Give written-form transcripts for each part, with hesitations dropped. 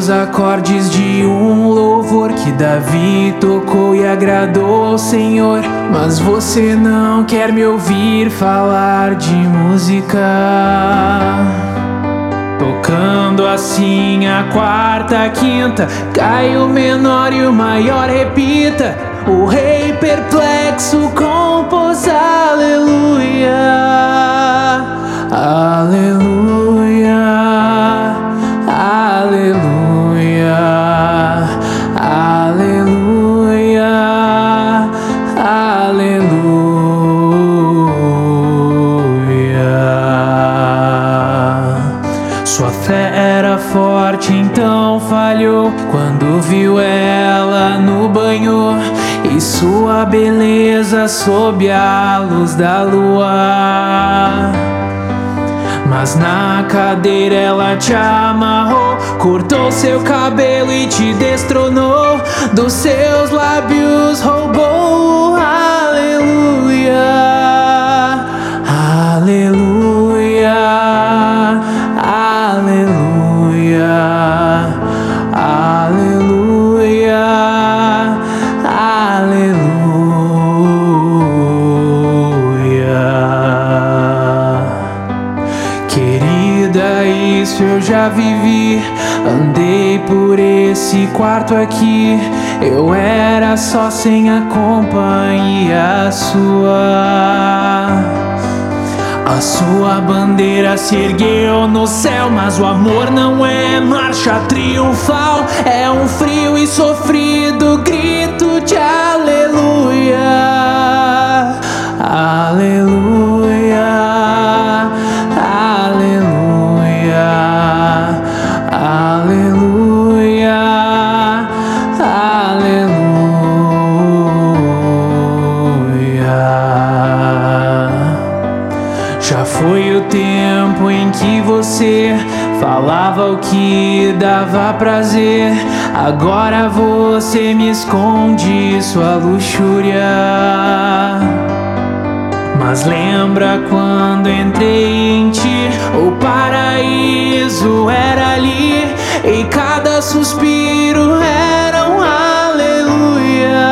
os acordes de um louvor que Davi tocou e agradou ao Senhor. Mas você não quer me ouvir falar de música, tocando assim a quarta, a quinta, cai o menor e o maior repita. O rei perplexo compôs aleluia, aleluia, aleluia, aleluia, aleluia. Sua fé era forte, então falhou quando viu ela no banho e sua beleza sob a luz da lua. Mas na cadeira ela te amarrou, cortou seu cabelo e te destronou, dos seus lábios roubou o aleluia, aleluia, aleluia, aleluia, aleluia. Querida, isso eu já vivi, andei por esse quarto aqui. Eu era só sem a companhia sua. A sua bandeira se ergueu no céu, mas o amor não é marcha triunfal, é um frio e sofrido grito de aleluia, aleluia, aleluia, aleluia, aleluia. Já foi o tempo em que você falava o que dava prazer, agora você me esconde sua luxúria. Mas lembra quando entrei em ti, o paraíso era ali e cada suspiro era um aleluia,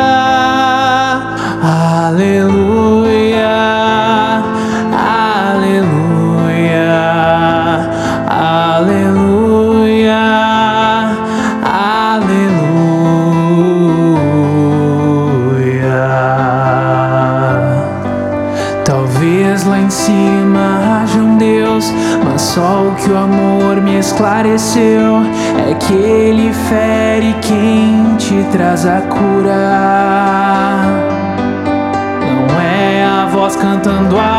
aleluia, aleluia, aleluia, aleluia. Talvez lá em cima haja um Deus, mas só o que o amor me esclareceu é que Ele fere quem te traz a cura. Não é a voz cantando a